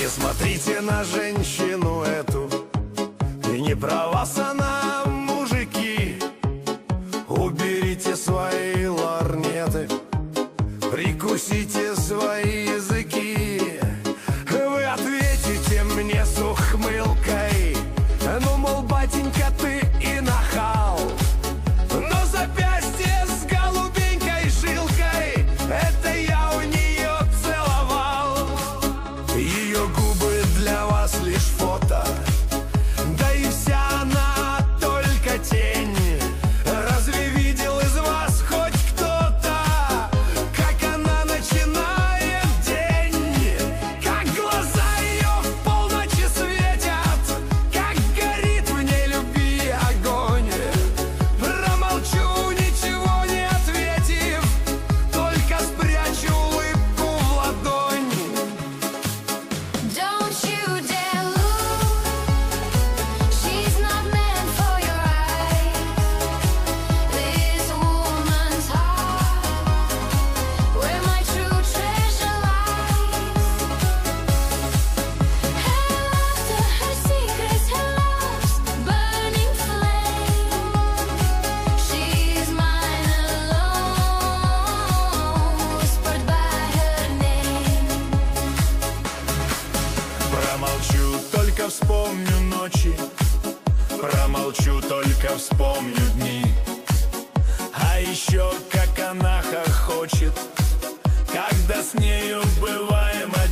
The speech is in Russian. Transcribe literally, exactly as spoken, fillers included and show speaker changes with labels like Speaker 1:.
Speaker 1: Не смотрите на женщину эту, и не про вас она, мужики. Уберите свои лорнеты, прикусите свои языки. Вы ответите мне с ухмылкой: ну, мол, батенька, ты и нахал. Но запястье с голубенькой жилкой — это я у нее целовал. Ее губы для вас лишь фото, да и вся она только тень. Разве видел из вас хоть кто-то, как она начинает день? Как глаза ее в полночи светят, как горит в ней любви огонь. Промолчу, ничего не ответив, только спрячу улыбку в ладонь.
Speaker 2: Don't you dare look, she's not meant for your eyes. This woman's heart, where my true treasure lies. Her laughter, her secrets, her love's burning flame. She's mine alone, whispered by her name.
Speaker 1: Промолчу, только вспомню ночи, промолчу, только вспомню дни. А еще как она хохочет, когда с нею бываем